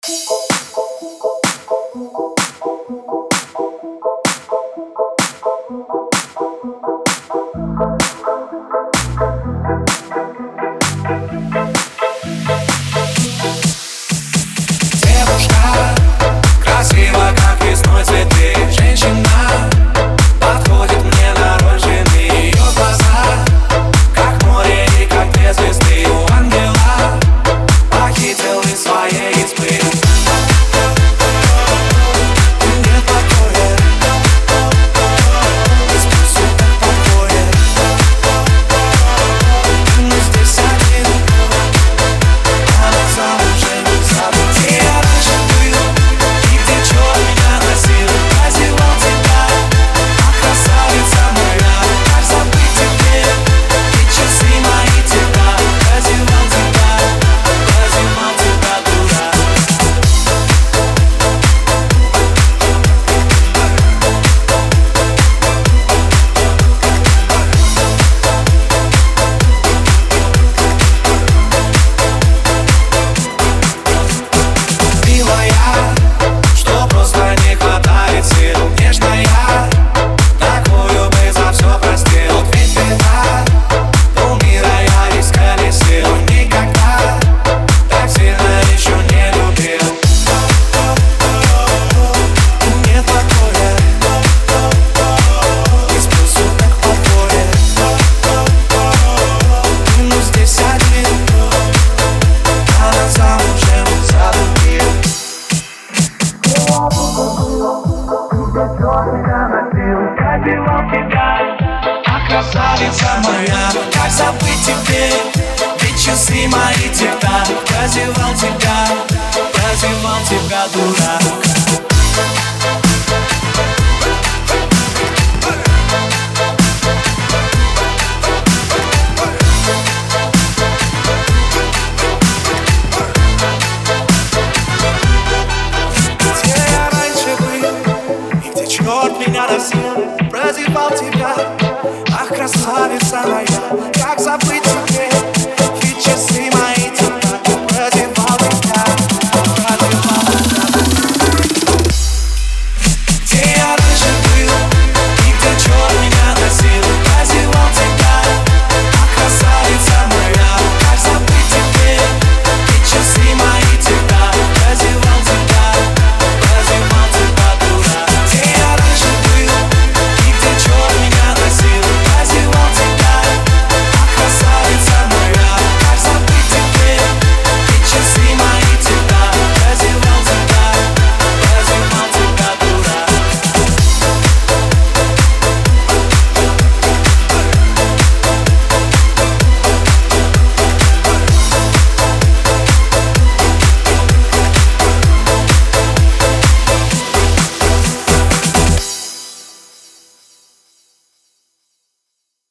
Девушка красива, как весной цветы. Женщина подходит мне на роль жены. Ее глаза, как море и как две звезды. У ангела похитил из своей избы. Нет покоя, без плюсу так покоя. Мы здесь один, она замужем забыл. Где я раньше был и где черт меня носил. Прозевал тебя, а красавица моя. Как забыть тебе, ведь часы мои тебя. Прозевал тебя, дурак. Милая, что просто не хватает сил. Нежная, такую бы за все простил. Ведь беда, полмира я исколесил. Никогда так сильно еще не любил. Нет покоя, без плюсу так покоя. Ну здесь один, она замужем за другим. Пробивал тебя, а красавица моя. Как забыть тебе, ведь часы мои тик-так. Прозевал тебя, дурак.